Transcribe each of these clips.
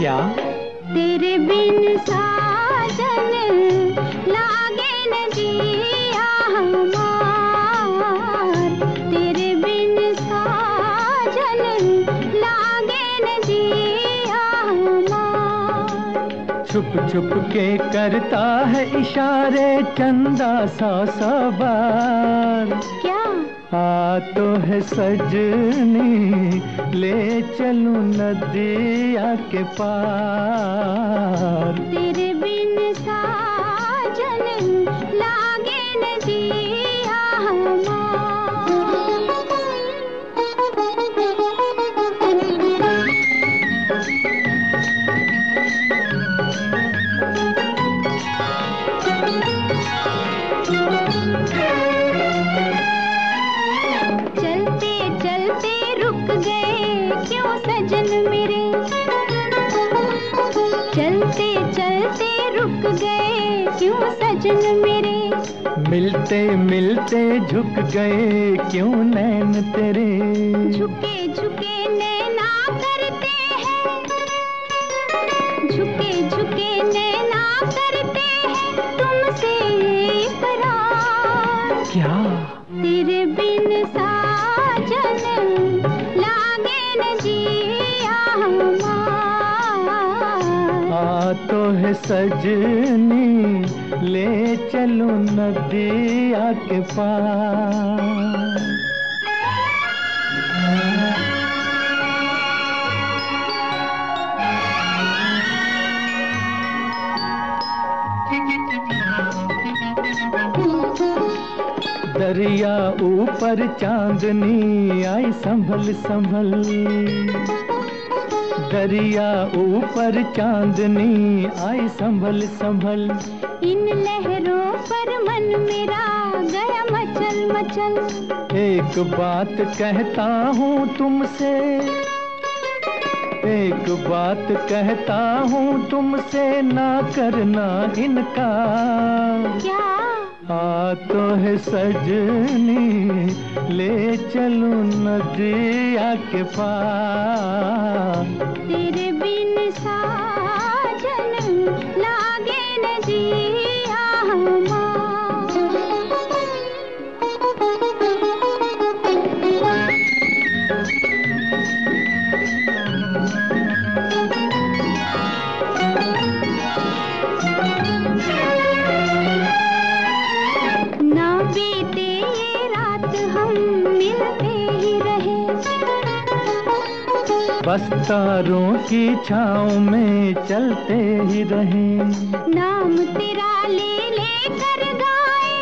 क्या? तेरे बिन साजन लागे न जिया हमार, तेरे बिन साजन लागे न जिया हमार। छुप छुप के करता है इशारे चंदा सा सवार। क्या? आ तो है सजनी ले चलूं नदिया के पार। तेरे बिन साजन लागे न जिया चलते चलते रुक गए क्यों सजन मेरे, चलते चलते रुक गए क्यों सजन मेरे। मिलते मिलते झुक गए क्यों नैन तेरे। झुके झुके नैना करते हैं, झुके झुके नैना करते हैं तुमसे इकरार। क्या? तेरे बिन साजन लागे न जिया हमार। आ तो है सजनी ले चलूं नदिया के पार। दरिया ऊपर चांदनी आई संभल संभल, दरिया ऊपर चांदनी आई संभल संभल। इन लहरों पर मन मेरा गया मचल मचल। एक बात कहता हूँ तुमसे, एक बात कहता हूँ तुमसे ना करना इनकार। क्या? आ तो है सजनी ले चलूं नदिया के पार। तेरे बिन साजन लागे न जिया ना बीते ये रात हम मिलते ही रहे। बस तारों की छाँव में चलते ही रहे। नाम तेरा ले लेकर गाए,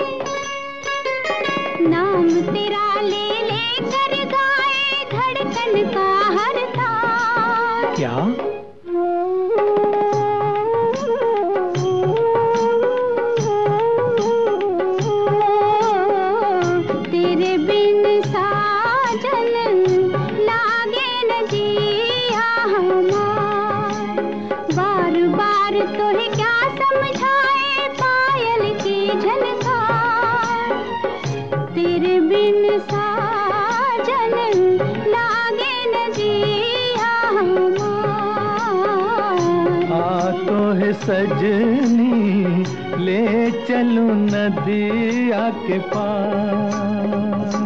नाम तेरा ले लेकर गाए धड़कन का हर तार। क्या? तेरे बिन साजन लागे न जिया हमार। बार बार तो है क्या समझाए पायल की झनकार। तेरे बिन साजन लागे न जिया हमार। आ तो है सजनी ले चलूं नदिया के पार।